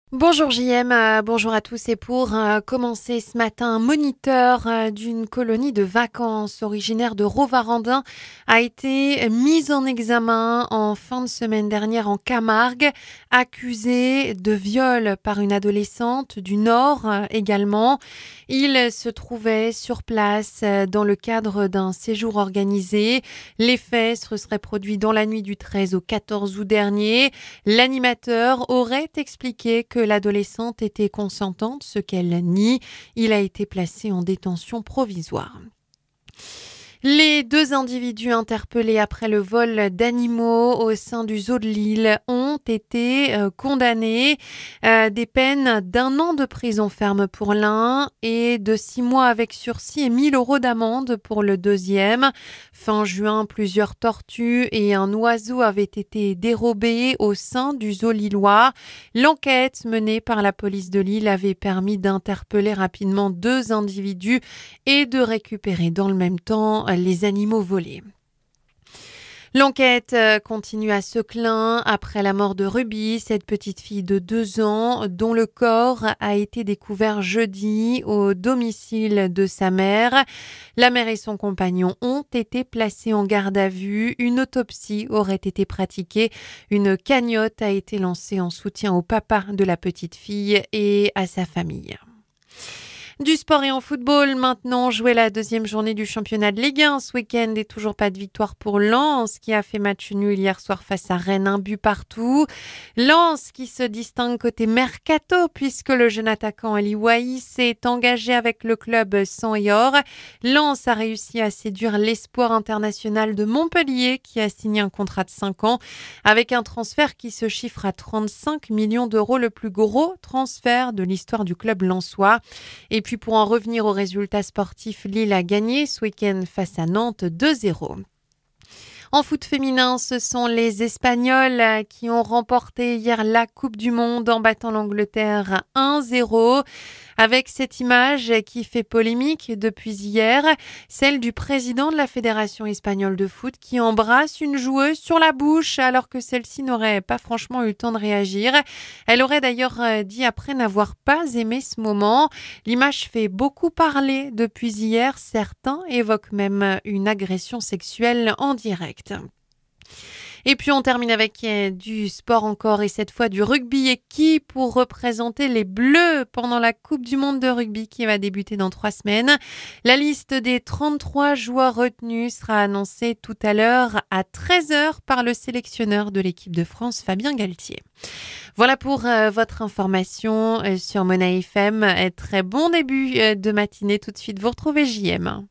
Bonjour JM, bonjour à tous et pour commencer ce matin, un moniteur d'une colonie de vacances originaire de Rovarandin a été mis en examen en fin de semaine dernière en Camargue, accusé de viol par une adolescente du Nord également. Il se trouvait sur place dans le cadre d'un séjour organisé. Les faits se seraient produits dans la nuit du 13 au 14 août dernier. L'animateur aurait expliqué que l'adolescente était consentante, ce qu'elle nie. Il a été placé en détention provisoire. Les deux individus interpellés après le vol d'animaux au sein du zoo de Lille ont été condamnés. Des peines d'1 an de prison ferme pour l'un et de 6 mois avec sursis et 1 000 € d'amende pour le deuxième. Fin juin, plusieurs tortues et un oiseau avaient été dérobés au sein du zoo lillois. L'enquête menée par la police de Lille avait permis d'interpeller rapidement 2 individus et de récupérer dans le même temps les animaux volés. L'enquête continue à Seclin après la mort de Ruby, cette petite fille de 2 ans dont le corps a été découvert jeudi au domicile de sa mère. La mère et son compagnon ont été placés en garde à vue. Une autopsie aurait été pratiquée. Une cagnotte a été lancée en soutien au papa de la petite fille et à sa famille. Du sport et en football, maintenant, jouer la deuxième journée du championnat de Ligue 1 ce week-end et toujours pas de victoire pour Lens qui a fait match nul hier soir face à Rennes, 1 but partout. Lens qui se distingue côté mercato puisque le jeune attaquant Ali Wahi s'est engagé avec le club sang et or. Lens a réussi à séduire l'espoir international de Montpellier qui a signé un contrat de 5 ans avec un transfert qui se chiffre à 35 millions d'euros, le plus gros transfert de l'histoire du club lensois. Et puis pour en revenir aux résultats sportifs, Lille a gagné ce week-end face à Nantes 2-0. En foot féminin, ce sont les Espagnols qui ont remporté hier la Coupe du Monde en battant l'Angleterre 1-0. Avec cette image qui fait polémique depuis hier, celle du président de la Fédération espagnole de foot qui embrasse une joueuse sur la bouche alors que celle-ci n'aurait pas franchement eu le temps de réagir. Elle aurait d'ailleurs dit après n'avoir pas aimé ce moment. L'image fait beaucoup parler depuis hier. Certains évoquent même une agression sexuelle en direct. Et puis on termine avec du sport encore et cette fois du rugby et qui pour représenter les Bleus pendant la Coupe du Monde de rugby qui va débuter dans 3 semaines. La liste des 33 joueurs retenus sera annoncée tout à l'heure à 13h par le sélectionneur de l'équipe de France, Fabien Galtier. Voilà pour votre information sur Mona FM. Très bon début de matinée. Tout de suite, vous retrouvez JM.